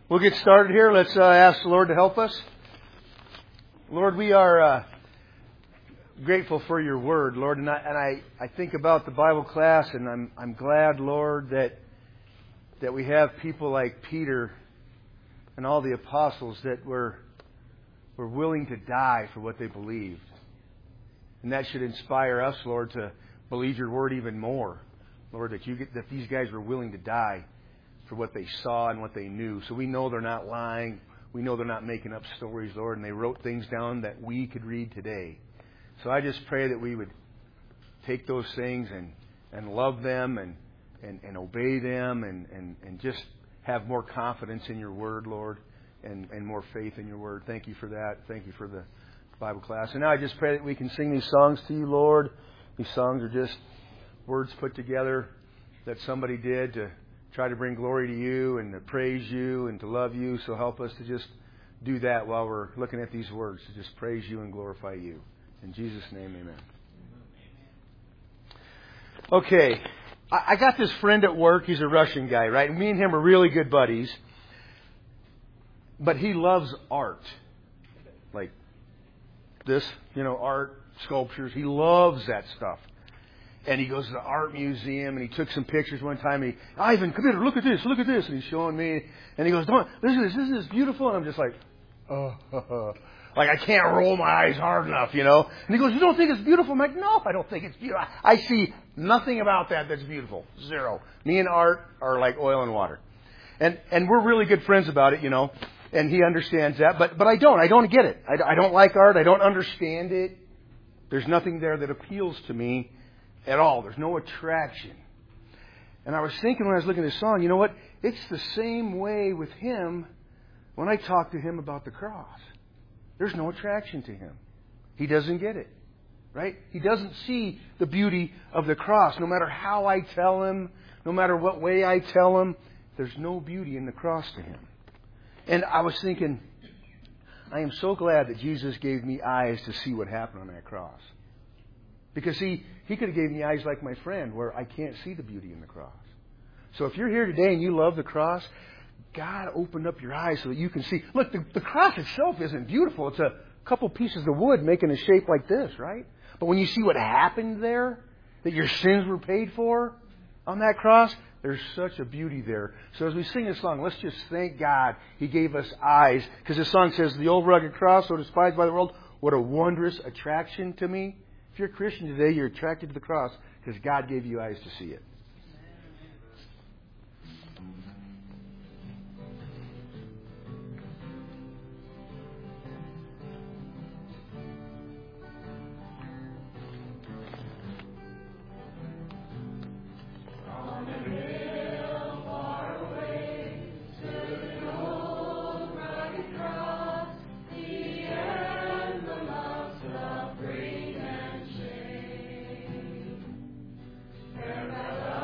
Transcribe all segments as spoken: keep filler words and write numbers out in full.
We'll get started here. Let's uh, ask the Lord to help us. Lord, we are uh, grateful for your word, Lord. And I, and I, I think about the Bible class, and I'm I'm glad, Lord, that that we have people like Peter and all the apostles that were were willing to die for what they believed. And that should inspire us, Lord, to believe your word even more. Lord, that you get, that these guys were willing to die for what they saw and what they knew. So we know they're not lying. We know they're not making up stories, Lord, and they wrote things down that we could read today. So I just pray that we would take those things and, and love them and, and, and obey them and, and, and just have more confidence in your word, Lord, and, and more faith in your word. Thank you for that. Thank you for the Bible class. And now I just pray that we can sing these songs to you, Lord. These songs are just words put together that somebody did to try to bring glory to you and to praise you and to love you. So help us to just do that while we're looking at these words, to just praise you and glorify you. In Jesus' name, amen. Okay. I got this friend at work. He's a Russian guy, right? Me and him are really good buddies. But he loves art. Like this, you know, art, sculptures. He loves that stuff. And he goes to the art museum, and he took some pictures one time. And he, Ivan, come here, look at this, look at this. And he's showing me. And he goes, don't, listen to this, this is beautiful. And I'm just like, oh, like I can't roll my eyes hard enough, you know. And he goes, you don't think it's beautiful? I'm like, no, I don't think it's beautiful. I see nothing about that that's beautiful. Zero. Me and art are like oil and water. And and we're really good friends about it, you know. And he understands that. But but I don't. I don't get it. I, I don't like art. I don't understand it. There's nothing there that appeals to me at all. There's no attraction. And I was thinking when I was looking at this song, you know what? It's the same way with him when I talk to him about the cross. There's no attraction to him. He doesn't get it. Right? He doesn't see the beauty of the cross. No matter how I tell him, no matter what way I tell him, there's no beauty in the cross to him. And I was thinking, I am so glad that Jesus gave me eyes to see what happened on that cross. Because he, he could have gave me eyes like my friend where I can't see the beauty in the cross. So if you're here today and you love the cross, God opened up your eyes so that you can see. Look, the, the cross itself isn't beautiful. It's a couple pieces of wood making a shape like this, right? But when you see what happened there, that your sins were paid for on that cross, there's such a beauty there. So as we sing this song, let's just thank God He gave us eyes. Because this song says, the old rugged cross, so despised by the world, what a wondrous attraction to me. If you're a Christian today, you're attracted to the cross because God gave you eyes to see it. Farewell.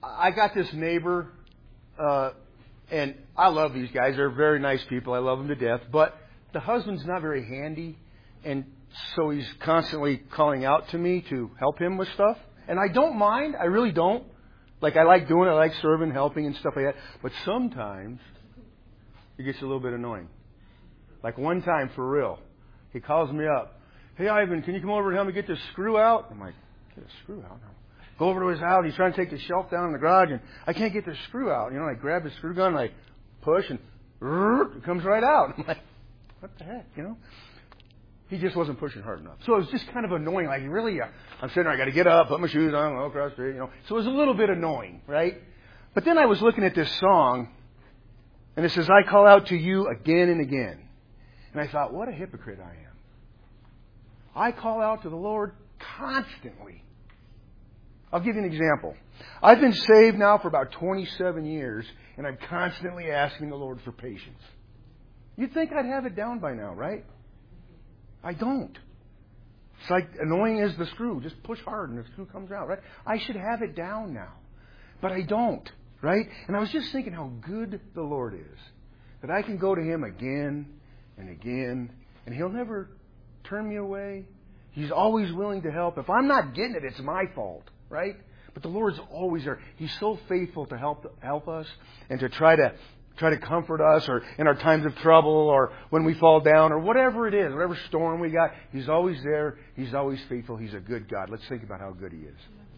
I got this neighbor, uh, and I love these guys. They're very nice people. I love them to death. But the husband's not very handy, and so he's constantly calling out to me to help him with stuff. And I don't mind. I really don't. Like, I like doing it. I like serving, helping, and stuff like that. But sometimes it gets a little bit annoying. Like one time, for real, he calls me up. Hey, Ivan, can you come over and help me get this screw out? I'm like, get a screw out? No. Go over to his house. He's trying to take the shelf down in the garage, and I can't get the screw out. You know, I grab the screw gun, and I push, and it comes right out. I'm like, what the heck, you know? He just wasn't pushing hard enough. So it was just kind of annoying. Like, really, uh, I'm sitting there, I got to get up, put my shoes on, go across the street, you know. So it was a little bit annoying, right? But then I was looking at this song, and it says, I call out to you again and again. And I thought, what a hypocrite I am. I call out to the Lord constantly. I'll give you an example. I've been saved now for about twenty-seven years, and I'm constantly asking the Lord for patience. You'd think I'd have it down by now, right? I don't. It's like annoying as the screw. Just push hard and the screw comes out, right? I should have it down now. But I don't, right? And I was just thinking how good the Lord is. That I can go to Him again and again, and He'll never turn me away. He's always willing to help. If I'm not getting it, it's my fault, right? But the Lord's always there. He's so faithful to help help us and to try to try to comfort us, or in our times of trouble, or when we fall down, or whatever it is, whatever storm we got. He's always there. He's always faithful. He's a good God. Let's think about how good He is.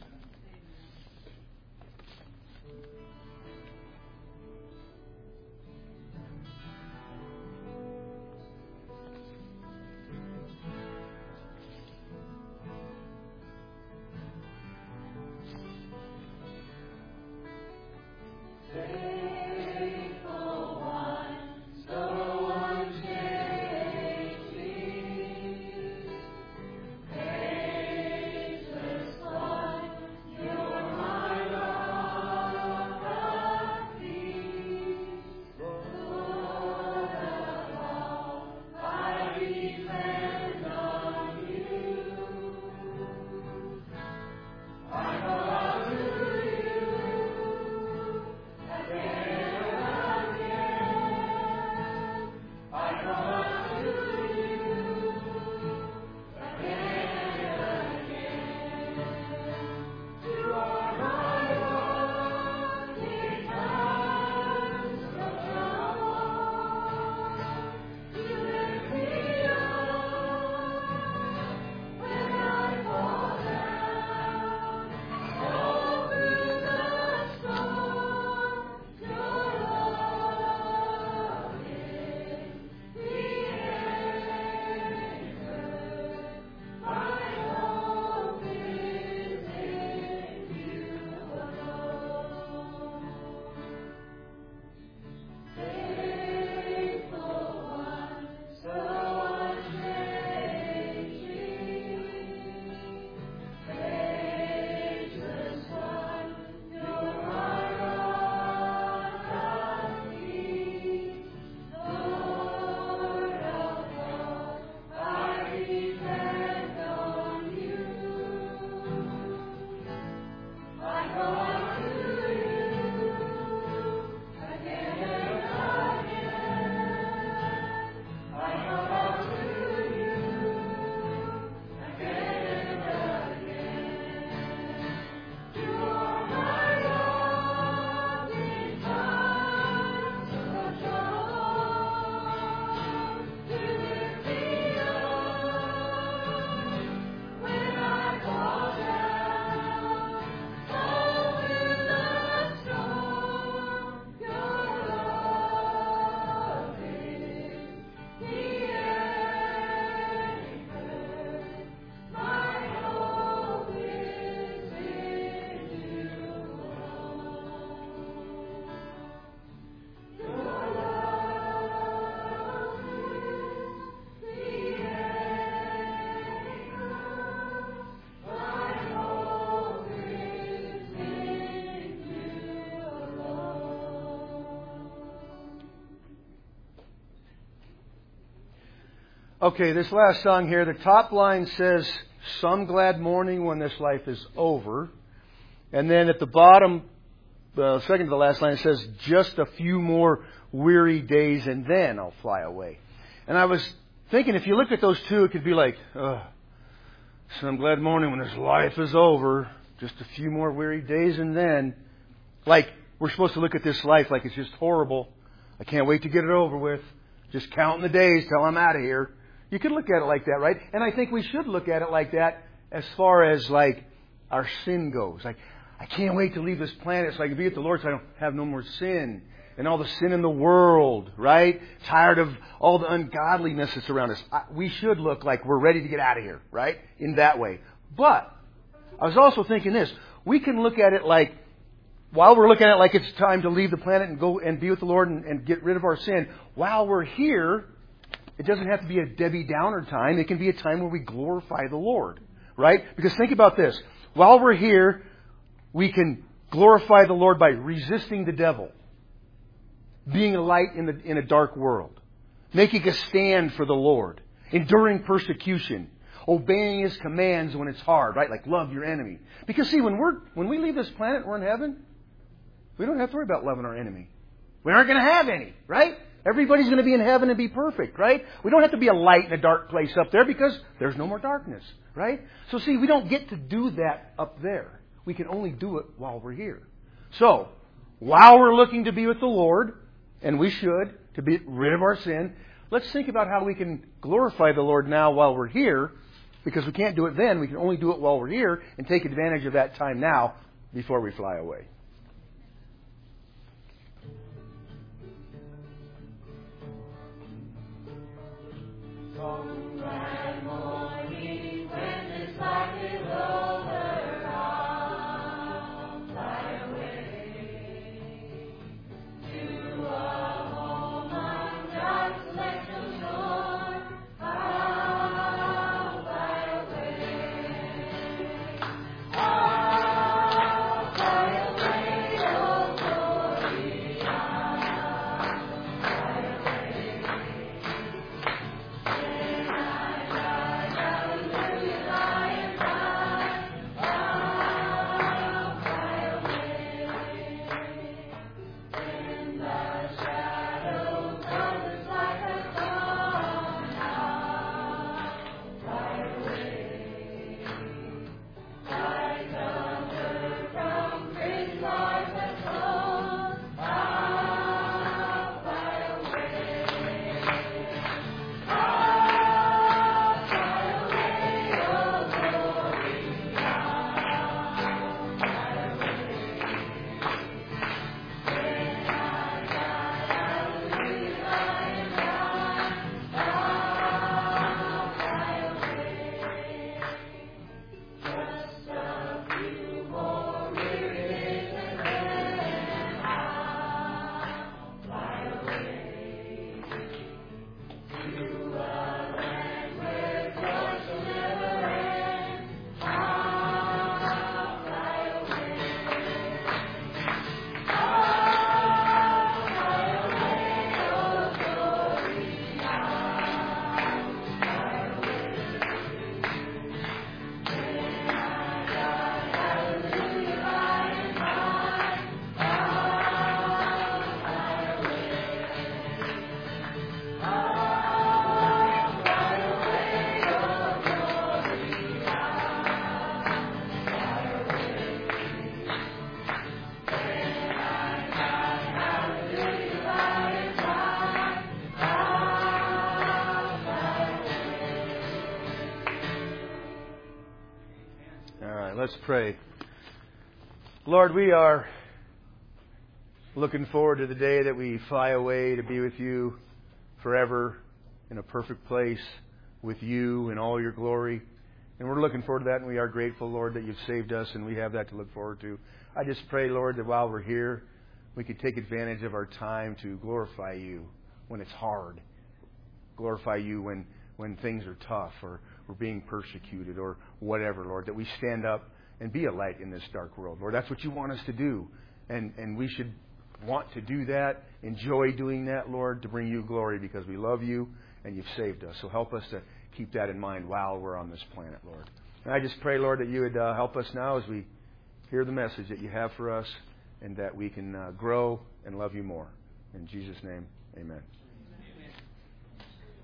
Okay, this last song here, the top line says, "Some glad morning when this life is over." And then at the bottom uh, second to the last line, it says, just a few more weary days and then I'll fly away. And I was thinking, if you look at those two, it could be like, oh, some glad morning when this life is over. Just a few more weary days and then. Like, we're supposed to look at this life like it's just horrible. I can't wait to get it over with. Just counting the days till I'm out of here. You could look at it like that, right? And I think we should look at it like that as far as, like, our sin goes. Like, I can't wait to leave this planet so I can be with the Lord so I don't have no more sin. And all the sin in the world, right? Tired of all the ungodliness that's around us. We should look like we're ready to get out of here, right? In that way. But I was also thinking this. We can look at it like, while we're looking at it like it's time to leave the planet and go and be with the Lord and, and get rid of our sin, while we're here, it doesn't have to be a Debbie Downer time. It can be a time where we glorify the Lord, right? Because think about this. While we're here, we can glorify the Lord by resisting the devil. Being a light in, the, in a dark world. Making a stand for the Lord. Enduring persecution. Obeying His commands when it's hard, right? Like love your enemy. Because see, when we're when we leave this planet, we're in heaven. We don't have to worry about loving our enemy. We aren't going to have any, right? Everybody's going to be in heaven and be perfect, right? We don't have to be a light in a dark place up there because there's no more darkness, right? So see, we don't get to do that up there. We can only do it while we're here. So, while we're looking to be with the Lord, and we should, to be rid of our sin, let's think about how we can glorify the Lord now while we're here, because we can't do it then. We can only do it while we're here and take advantage of that time now before we fly away. Some glad morning when this life is over, I'll fly away to a home on God's celestial shore. I'll fly away. I'll fly away, oh glory, I'll fly away. Let's pray. Lord, we are looking forward to the day that we fly away to be with you forever in a perfect place with you in all your glory. And we're looking forward to that, and we are grateful, Lord, that you've saved us, and we have that to look forward to. I just pray, Lord, that while we're here, we could take advantage of our time to glorify you when it's hard. Glorify you when, when things are tough or we're being persecuted or whatever, Lord, that we stand up and be a light in this dark world. Lord, that's what you want us to do. And, and we should want to do that, enjoy doing that, Lord, to bring you glory because we love you and you've saved us. So help us to keep that in mind while we're on this planet, Lord. And I just pray, Lord, that you would uh, help us now as we hear the message that you have for us. and that we can uh, grow and love you more. In Jesus' name, amen.